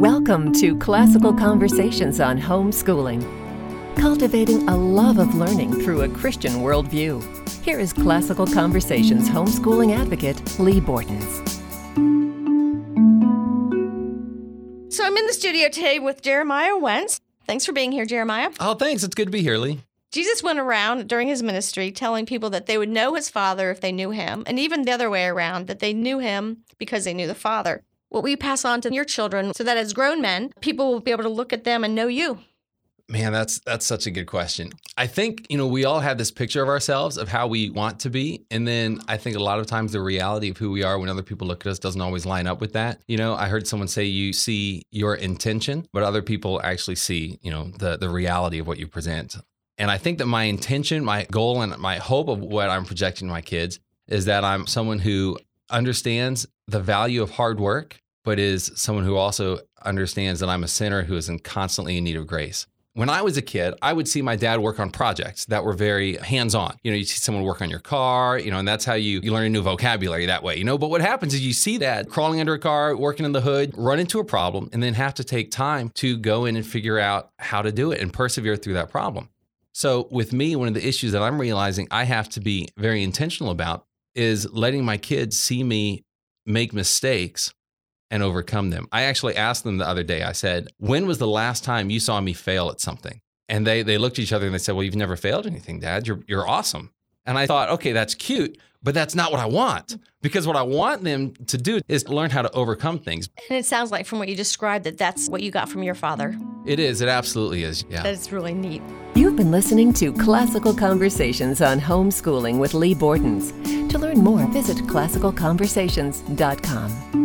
Welcome to Classical Conversations on Homeschooling, cultivating a love of learning through a Christian worldview. Here is Classical Conversations homeschooling advocate, Lee Bortons. So I'm in the studio today with Jeremiah Wentz. Thanks for being here, Jeremiah. Oh, thanks. It's good to be here, Lee. Jesus went around during his ministry telling people that they would know his Father if they knew him, and even the other way around, that they knew him because they knew the Father. What will you pass on to your children so that as grown men, people will be able to look at them and know you? Man, that's such a good question. I think, we all have this picture of ourselves of how we want to be. And then I think a lot of times the reality of who we are when other people look at us doesn't always line up with that. I heard someone say you see your intention, but other people actually see, the reality of what you present. And I think that my intention, my goal, and my hope of what I'm projecting to my kids is that I'm someone who understands the value of hard work, but is someone who also understands that I'm a sinner who is constantly in need of grace. When I was a kid, I would see my dad work on projects that were very hands-on. You see someone work on your car, and that's how you learn a new vocabulary that way, But what happens is you see that crawling under a car, working in the hood, run into a problem, and then have to take time to go in and figure out how to do it and persevere through that problem. So with me, one of the issues that I'm realizing I have to be very intentional about is letting my kids see me make mistakes and overcome them. I actually asked them the other day, I said, when was the last time you saw me fail at something? And they looked at each other and they said, well, you've never failed anything, Dad. You're awesome. And I thought, okay, that's cute, but that's not what I want. Because what I want them to do is learn how to overcome things. And it sounds like from what you described that's what you got from your father. It is. It absolutely is. Yeah. That's really neat. You've been listening to Classical Conversations on Homeschooling with Lee Bortons. To learn more, visit classicalconversations.com.